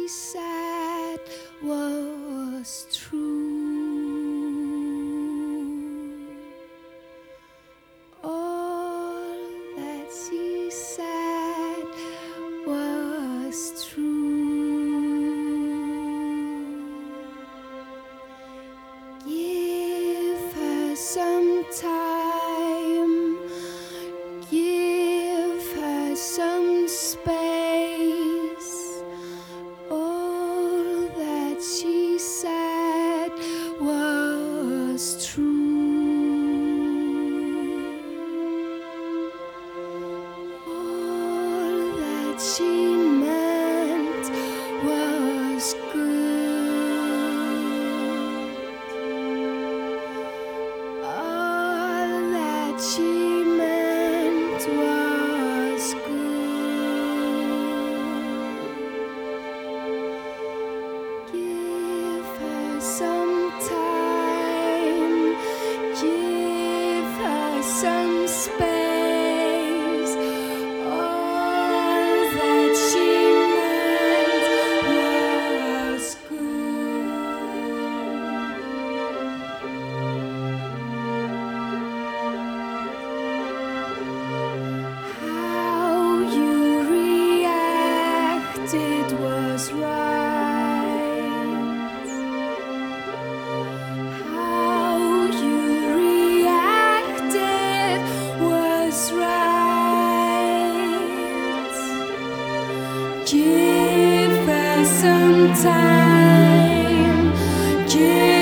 she said was true. All that she said was true. Give her some time, give her some space. All that she said was true. All that she meant was good. All that she meant was good. Give her some time, give her some space. All that she meant was good. How you reacted was right. How you reacted was right. Give her some time. Give